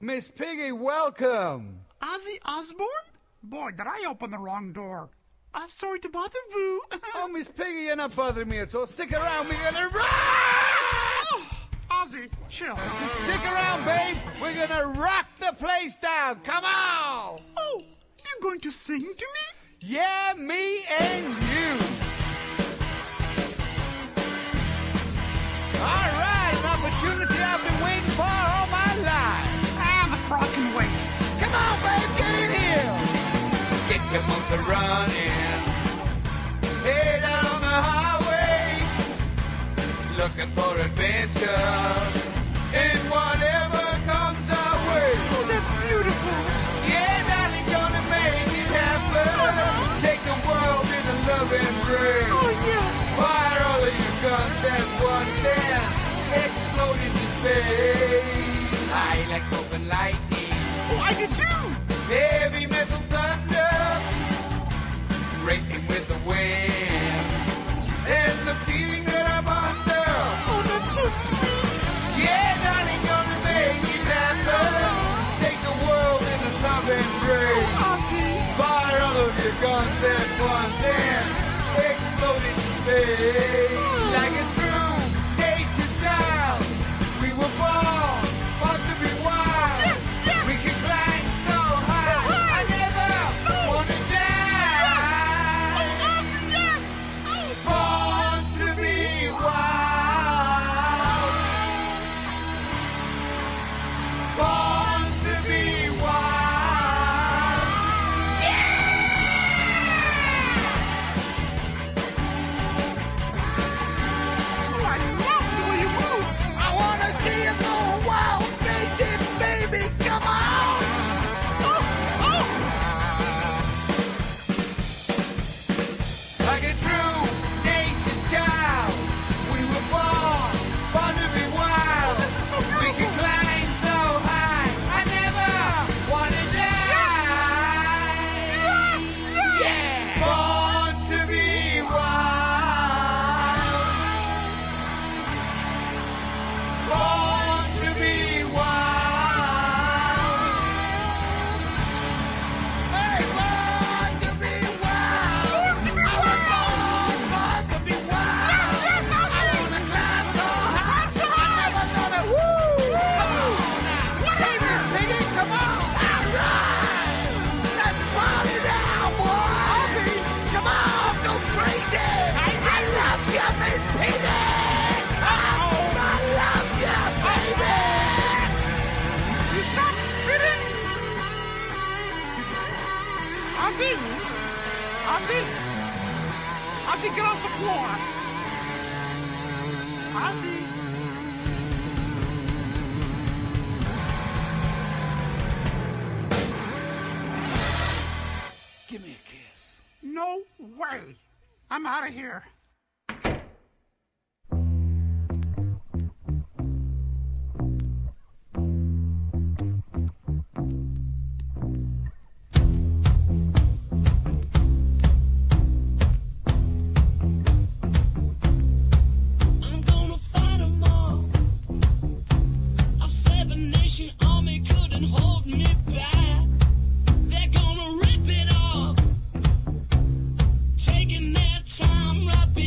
Miss Piggy, welcome. Ozzy Osbourne? Boy, did I open the wrong door. Sorry to bother you. Oh, Miss Piggy, you're not bothering me at all. Stick around, we're gonna rock! Oh, Ozzy, chill. Just stick around, babe. We're gonna rock the place down. Come on! Oh, you're going to sing to me? Yeah, me and you. All right, an opportunity I've been waiting for all my life. The frog can wait. Come on, babe, get in here. Get your motor running. Head out on the highway. Looking for adventure. And whatever comes our way. Oh, that's beautiful. Yeah, darling, gonna make it happen. Take the world in a loving embrace. Oh, yes. Fire all of your guns at once and explode into space. I like smoking lightning. Oh, I do too. Heavy metal thunder, racing with the wind, and the feeling that I'm under. Oh, that's so sweet. Yeah, darling, gonna make it happen. Take the world in a loving embrace. Oh, Ozzy. Fire all of your guns at once and explode into space. Like a true nature's child, we were born to be wild. Yes, yes. We can climb so high. I never wanna die. Yes. Oh, Ozzy, yes. Oh. Born to be wild. Born to be wild. Oh, I love the way you move. I wanna see you go wild, baby, come on! Like a true nature's child, we were born to be wild. This is so We beautiful. can climb so high, I never wanna die. Yes, yes. Yeah! Born to be wild. Born to be wild. Hey, born to be wild. I was born to be wild. Yes, I wanna climb so high. I never gonna. Woo! Come on now. Hey, Miss Piggy, come on. All right. Let's party now, boy. Come on, go crazy. I love you, Miss Piggy. Oh, I love you, baby. You stop spitting. Ozzy. Ozzy. Ozzy, get off the floor. Ozzy. Give me a kiss. No way. I'm out of here. I'm gonna fight 'em all. A seven-nation army couldn't hold me back. They're gonna rip it off, taking their time right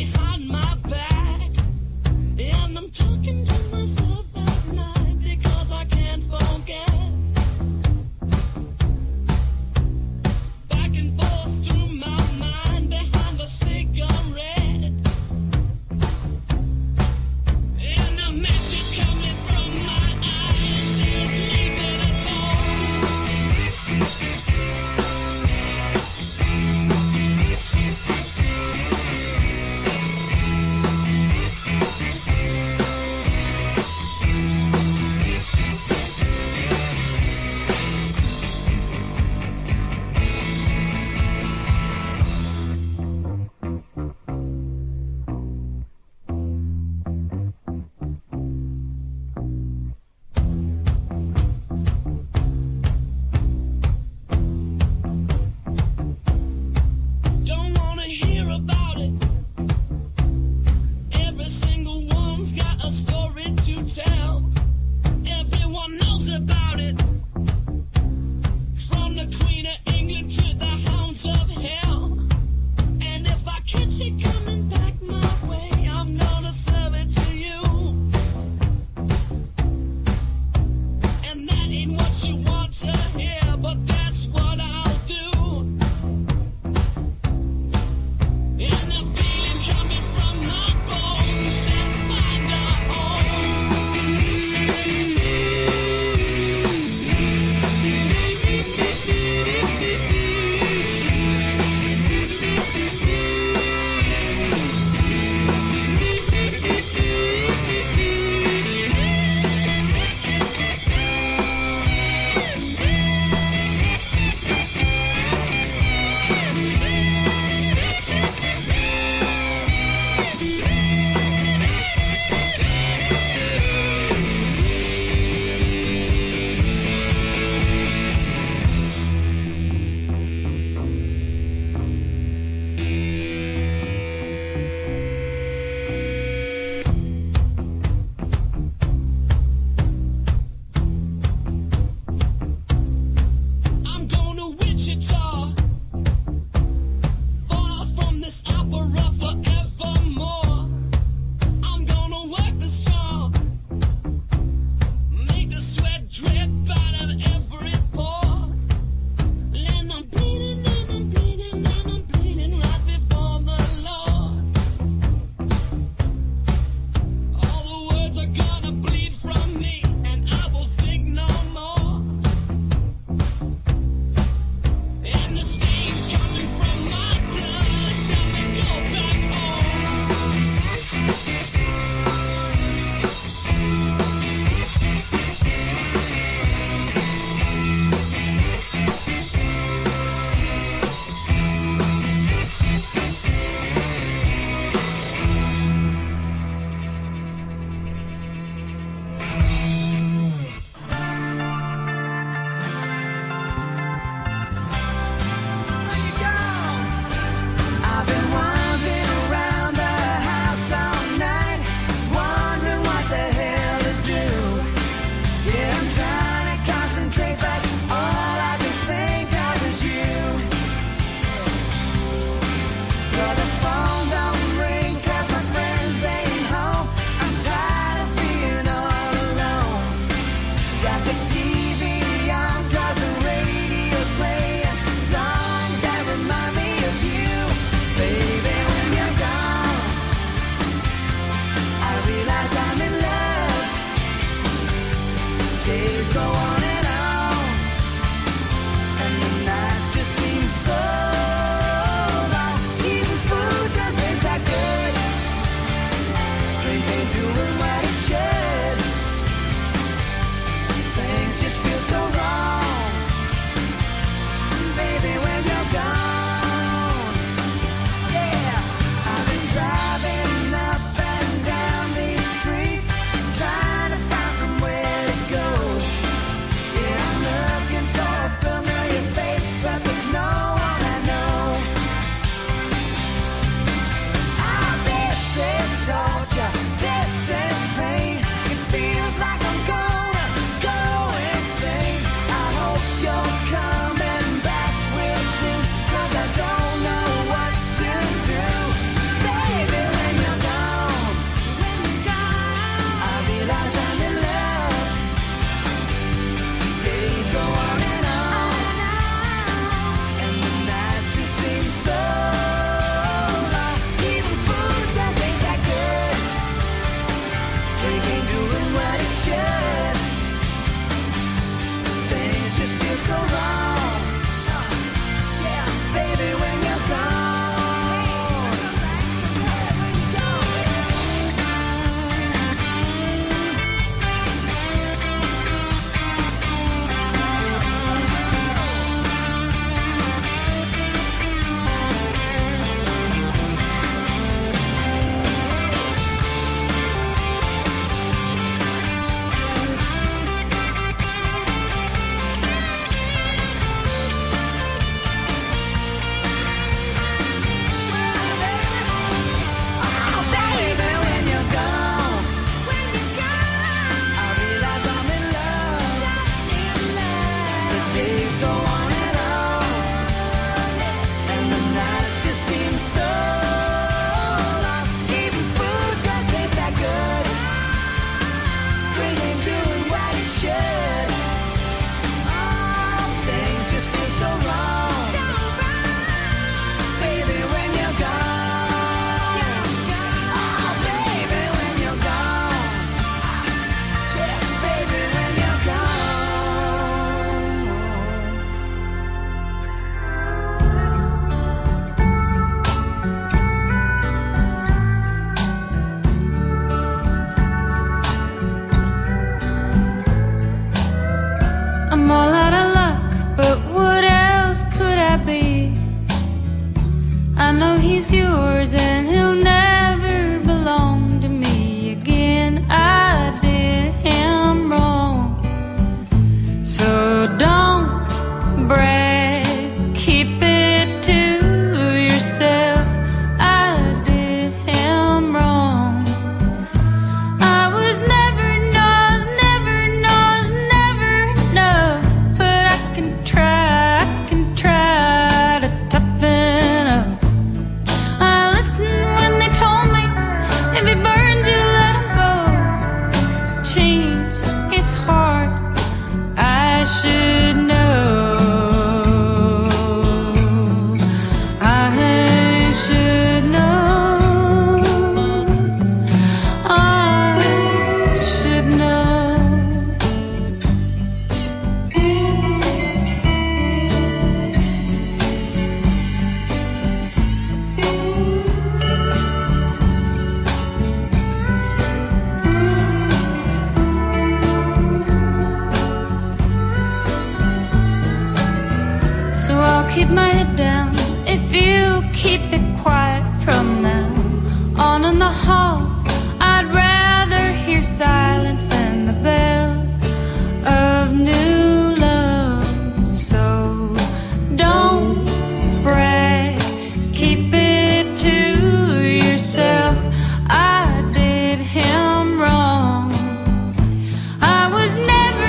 keep my head down if you keep it quiet from now on in the halls. I'd rather hear silence than the bells of new love. So don't brag, keep it to yourself. I did him wrong. I was never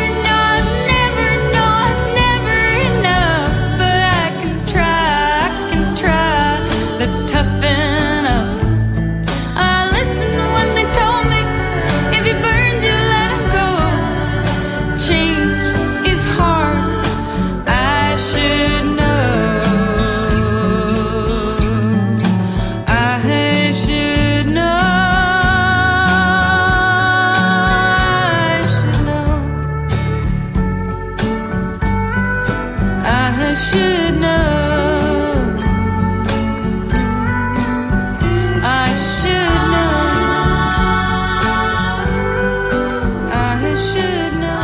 enough, but I can try to toughen up. I listened when they told me if he burns you let him go. Change is hard, I should know. I should know. I should know. I should know. I should know. I should know.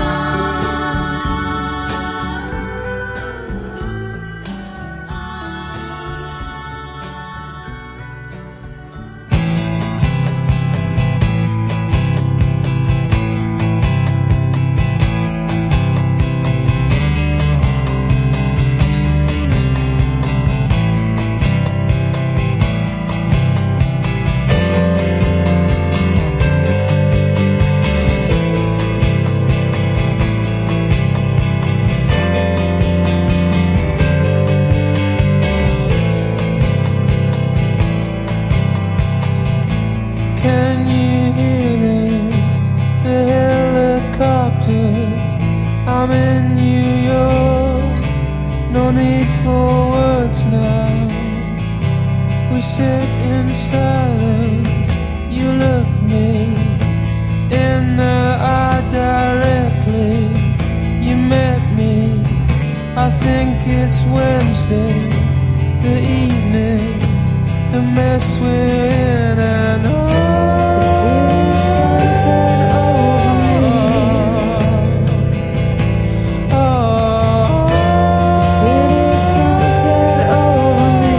Can you hear them? The helicopters. I'm in New York. No need for words now. We sit in silence. You look me in the eye directly. You met me. I think it's Wednesday, the evening. The mess we're in, and The city sunset over me. The city sunset over me.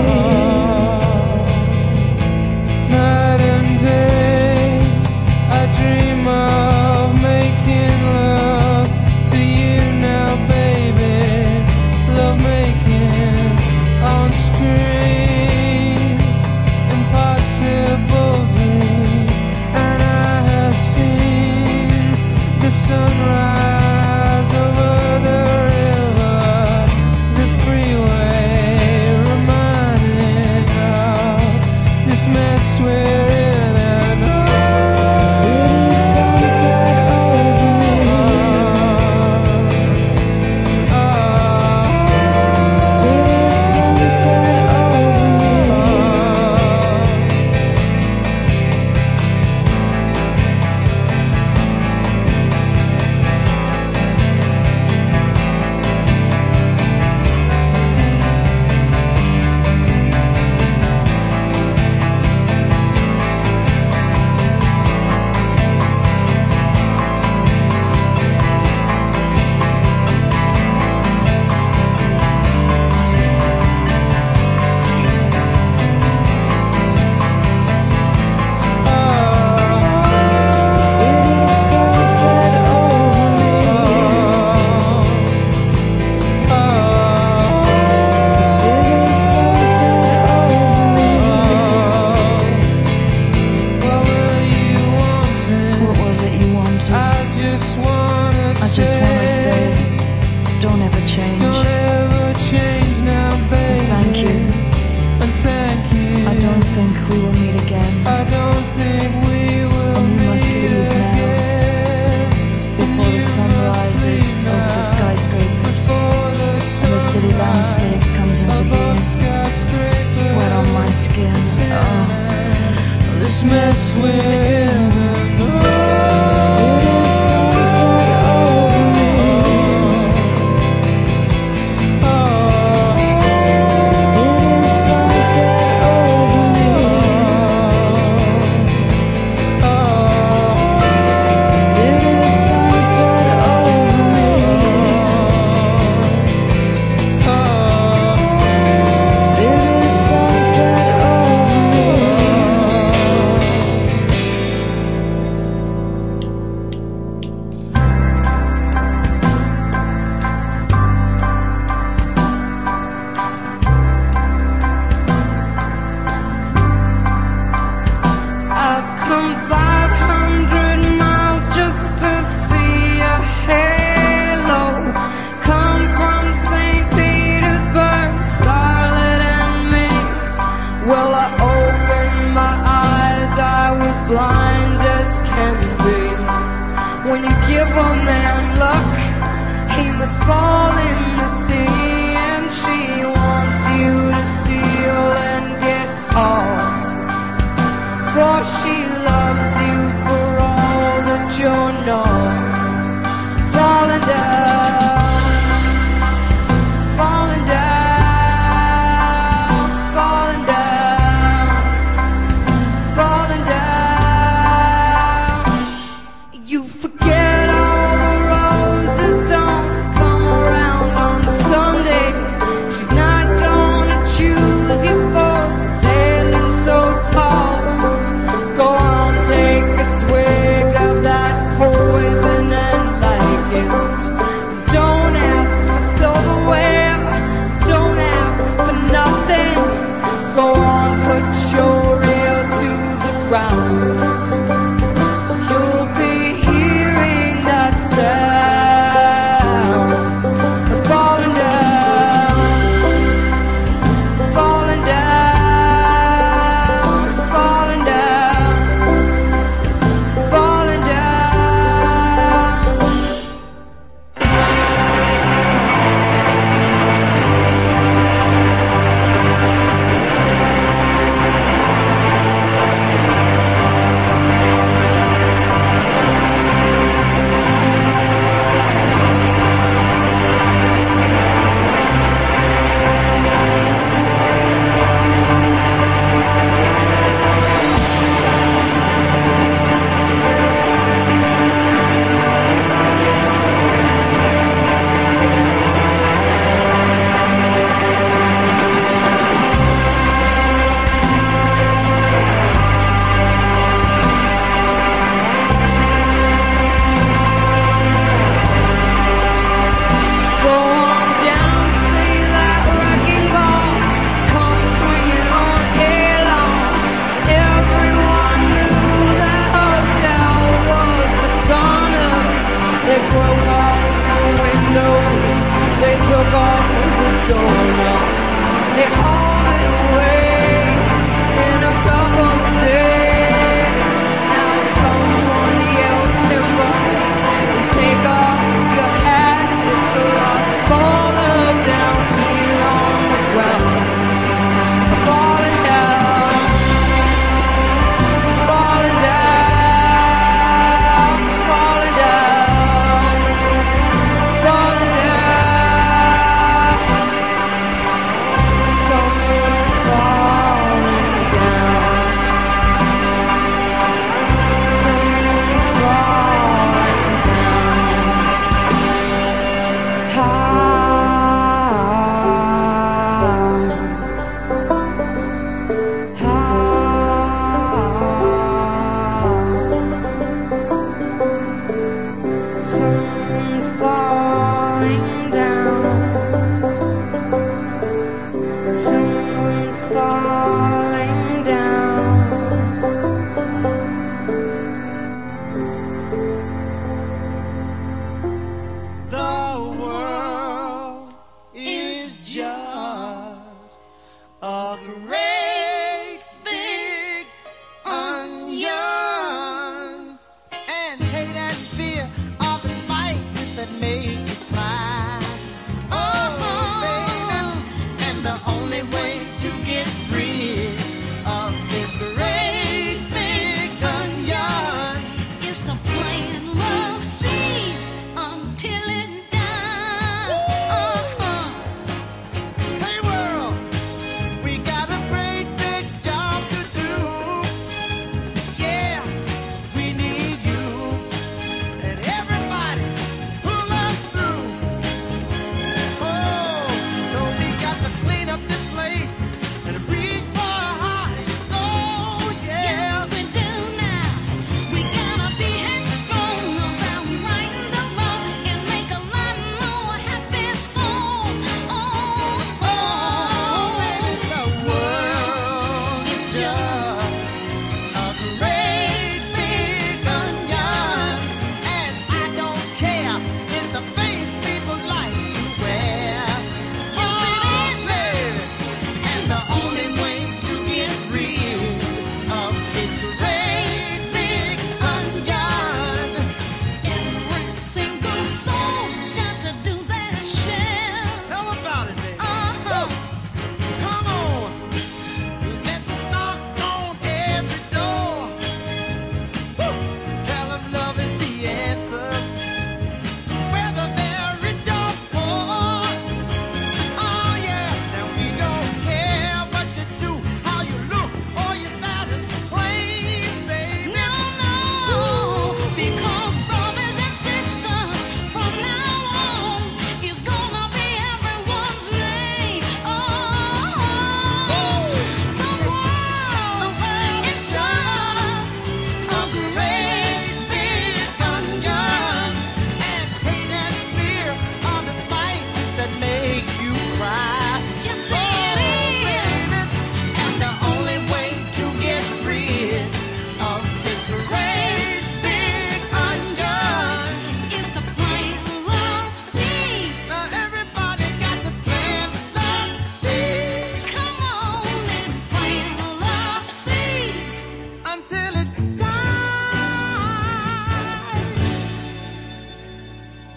Night and day, I dream of making love to you now, baby. Love making on screen, impossible dream. And I have seen the sunrise over the river, the freeway, reminding of this mess we're in. And The city sunset over me. The city sunset over me. this mess we're in. The city sunset over me. The city sunset over me. The city sunset over me. The city sunset over me. give a man luck, he must fall in the sea. And she wants you to steal and get off, for she loves you for all that you're not. Falling down, falling down, falling down, falling down. You forget all the roses don't come around on Sunday. She's not gonna choose you for standing so tall. Go on, take a swig of that poison and like it. Don't ask for silverware, don't ask for nothing. Go on, put your ear to the ground. You'll be hearing that sound of falling down, falling down, falling down, falling down. Go on down, see that wrecking ball come swinging on along. Everyone knew that hotel was a goner. They broke all the windows, they took all the doorknobs. They hauled it away in a couple of days. Now someone yelled timber and take off your hat. It's a lot smaller down here on the ground. Falling down, falling down, falling down, falling down. Someone's falling down. Someone's falling down. Someone's falling down. Someone's falling down. The world is just a great big onion, and hate and fear are the spices that make you cry.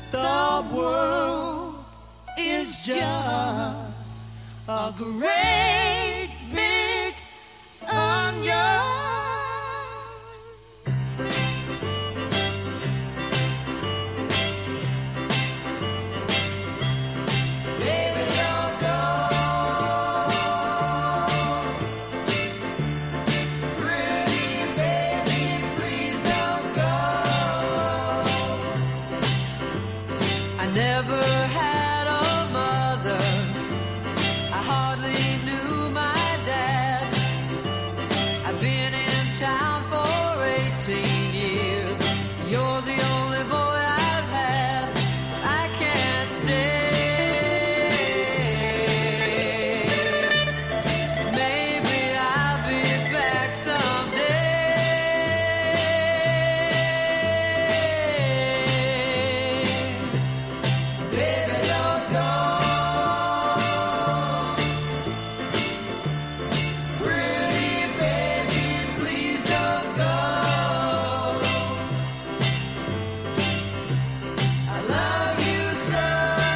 The world is just a great big onion. Baby, don't go. Pretty baby, please don't go. I never had a mother. I hardly knew my dad. I've been in town for 18 years. You're the only boy I've had. I can't stay. Maybe I'll be back someday. Baby, don't go. Pretty baby, please don't go. I love you so.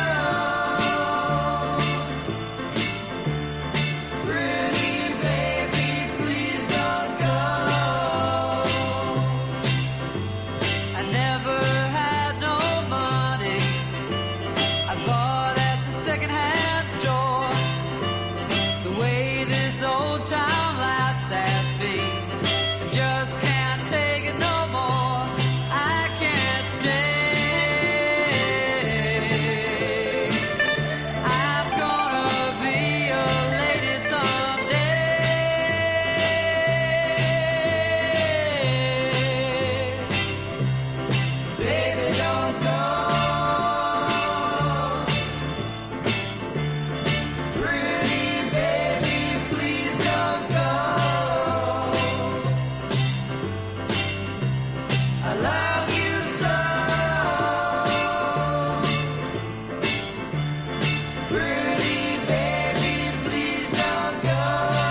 Pretty baby, please don't go. I never had no money. I bought at the second-hand store. The way this old town laughs at me, I just can't take it no more. I can't stay. I'm gonna be a lady someday. Baby, don't go. Pretty baby, please don't go. I love you so. Pretty baby, please don't go.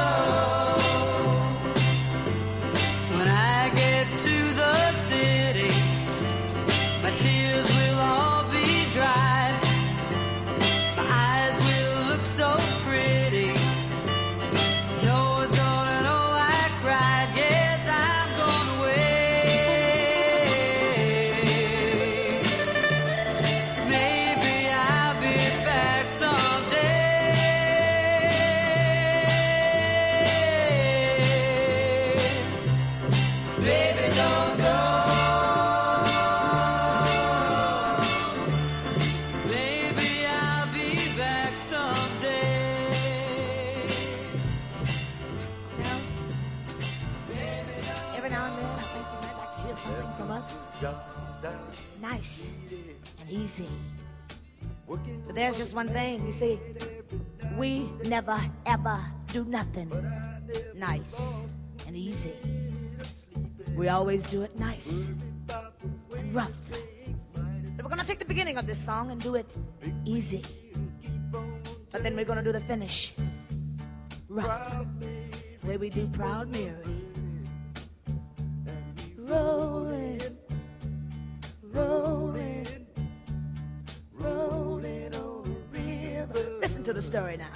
When I get to the city, my tears will all be dried. My eyes will look so pretty. No one's gonna know I cried. Yes, I'm gonna wait. Maybe I'll be back someday. Baby, don't go. Maybe I'll be back someday. Every now and then, I think you might like to hear something from us. Nice and easy. But there's just one thing, you see. We never, ever do nothing nice and easy. We always do it nice and rough. But we're gonna take the beginning of this song and do it easy. But then we're gonna do the finish rough. It's the way we do Proud Mary. Rolling, rolling, rolling on the river. Listen to the story now.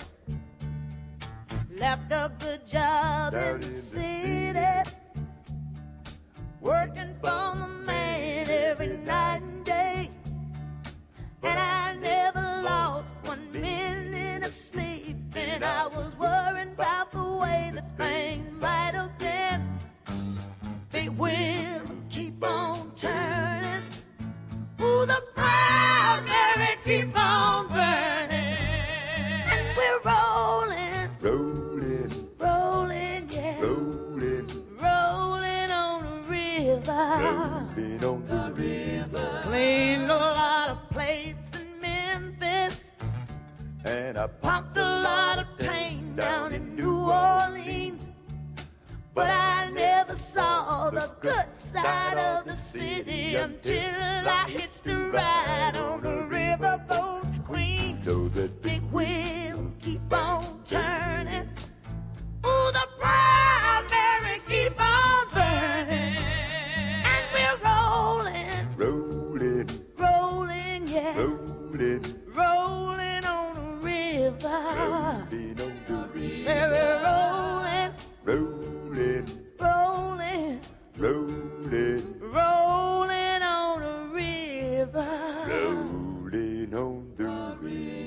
Left a good job in the city, working for the man every night and day. And I never lost 1 minute of sleep, and I was worried about the way that things might have been. Big wheel keep on turning. Ooh, the Proud Mary keep on burning. And we're rolling, Rolling, rolling, yeah, rolling, rolling on the river. rolling on the river. Cleaned a lot of plates in Memphis, And I pumped a lot of tang down in New Orleans. But I never saw the good side of the city until I hitched the ride on the riverboat Queen. know that Big wheel keep on turning. Ooh, the Proud Mary keep on burning. And we're rolling, rolling, rolling, yeah. river. Rolling on the river.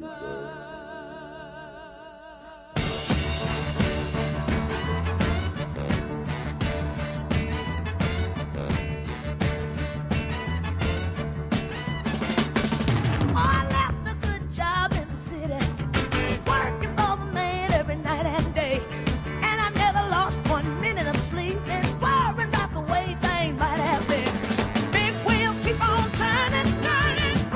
I left a good job in the city, working for the man every night and day. And I never lost 1 minute of sleep and worrying about the way things might have been. Big wheel keep on turning, turning,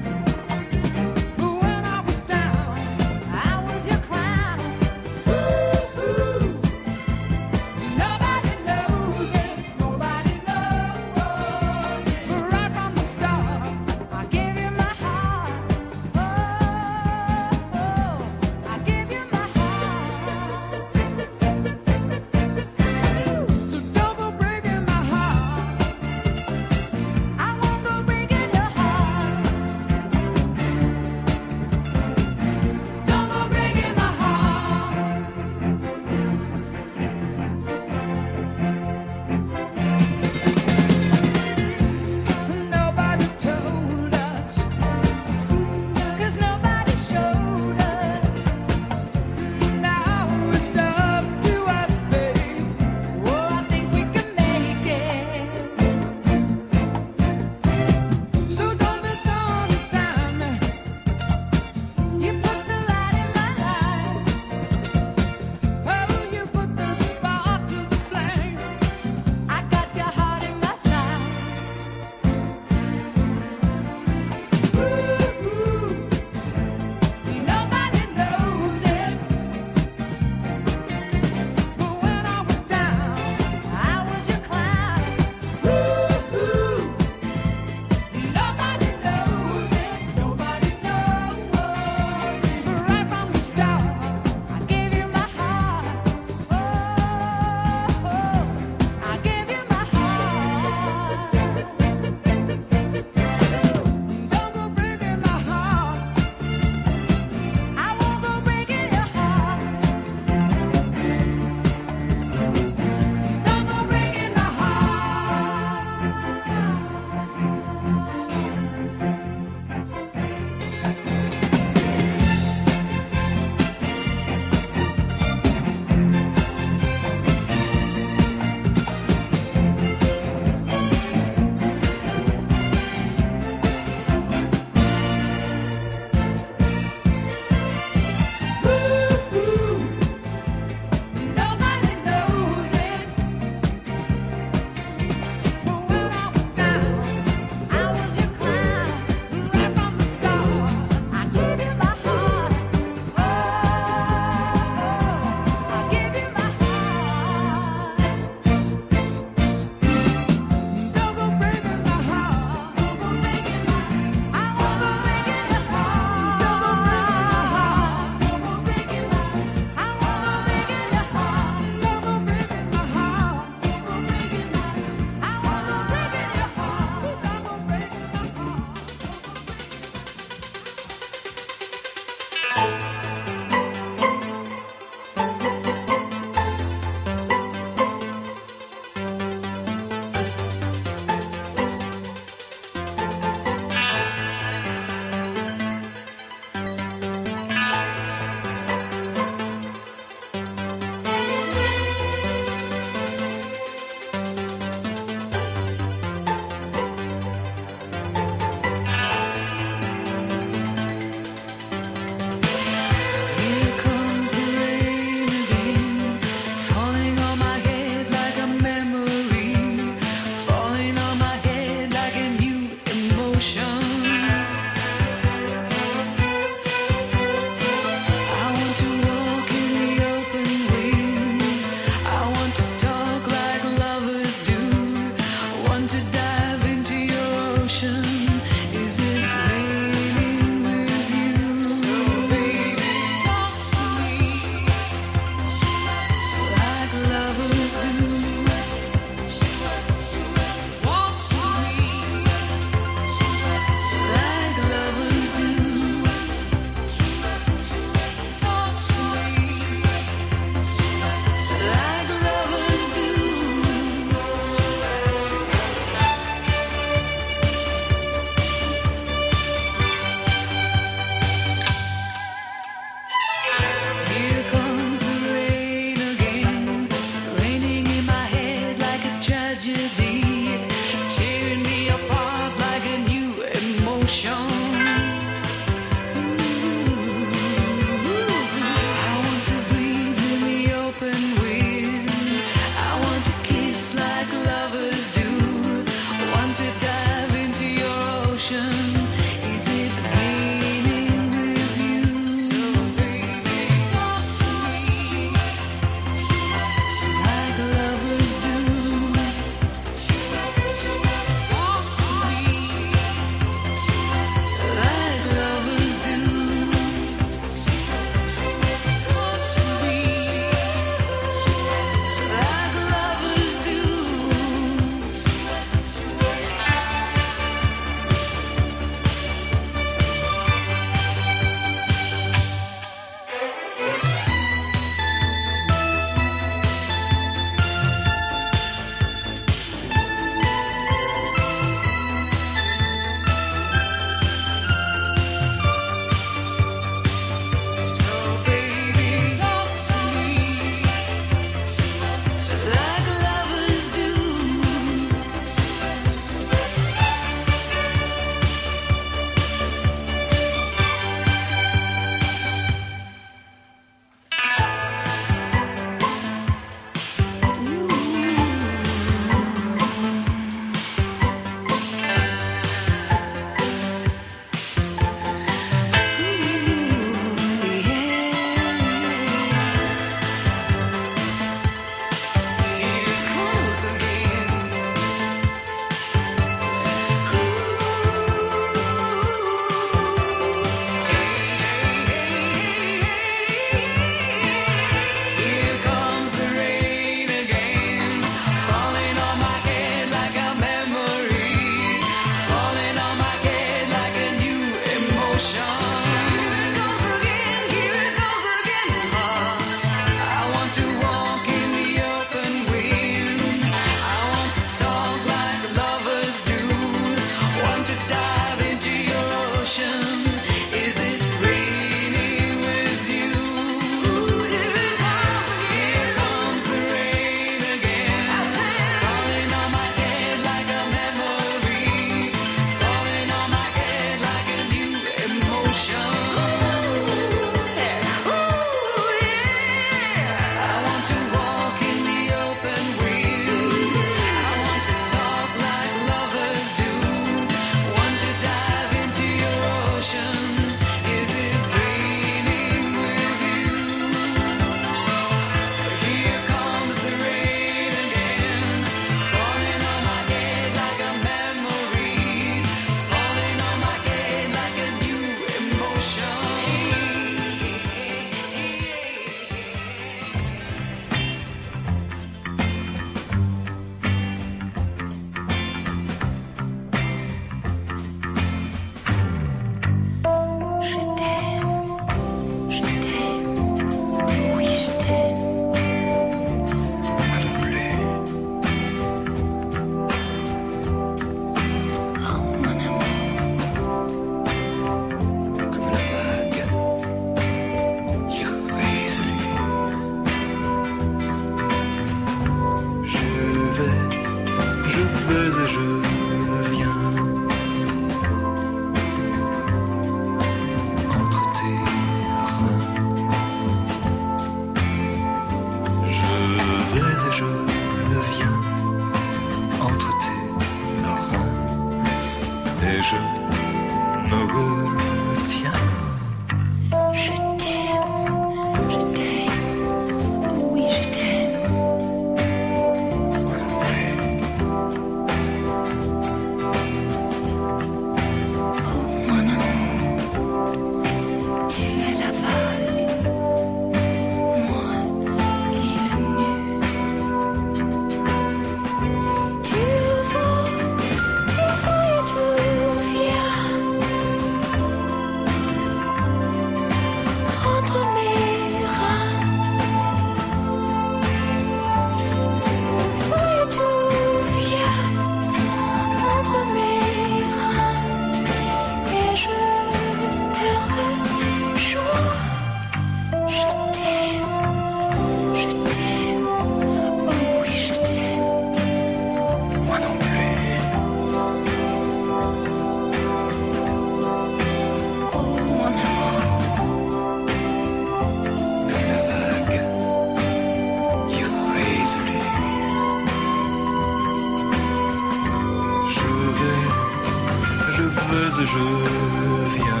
je viens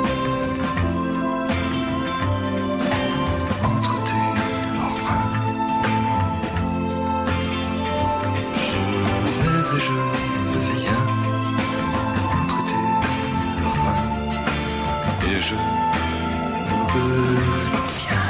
entre tes reins. Je vais et je viens entre tes reins et je retiens.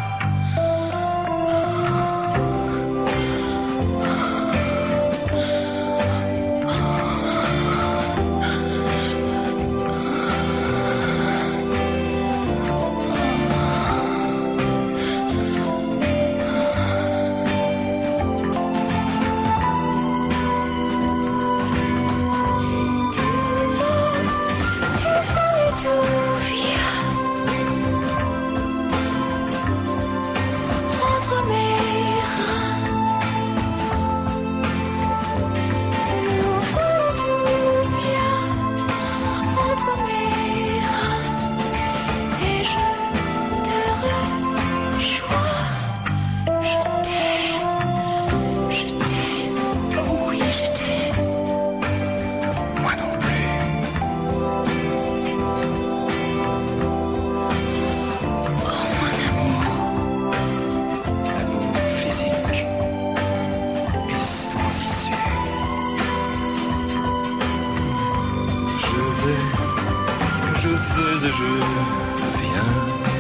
Et je viens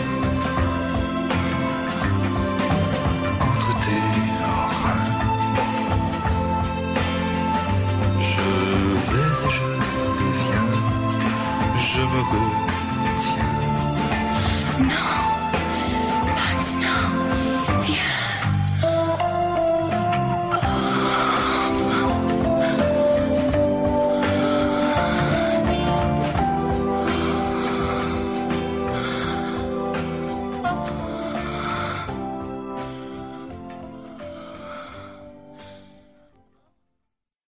entre tes reins. Je vais et je viens, je me